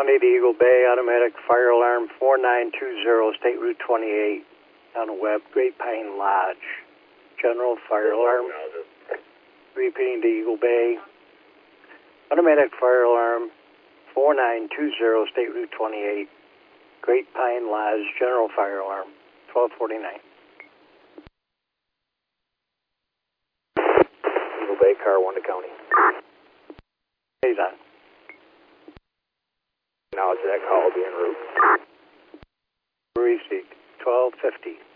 County to Eagle Bay, automatic fire alarm 4920, State Route 28, on the web, Great Pine Lodge. General fire alarm. Repeating to Eagle Bay, automatic fire alarm 4920, State Route 28, Great Pine Lodge, general fire alarm, 1249. Eagle Bay, car 1 to county. He's on. Acknowledge that call will be en route. Received, 1250.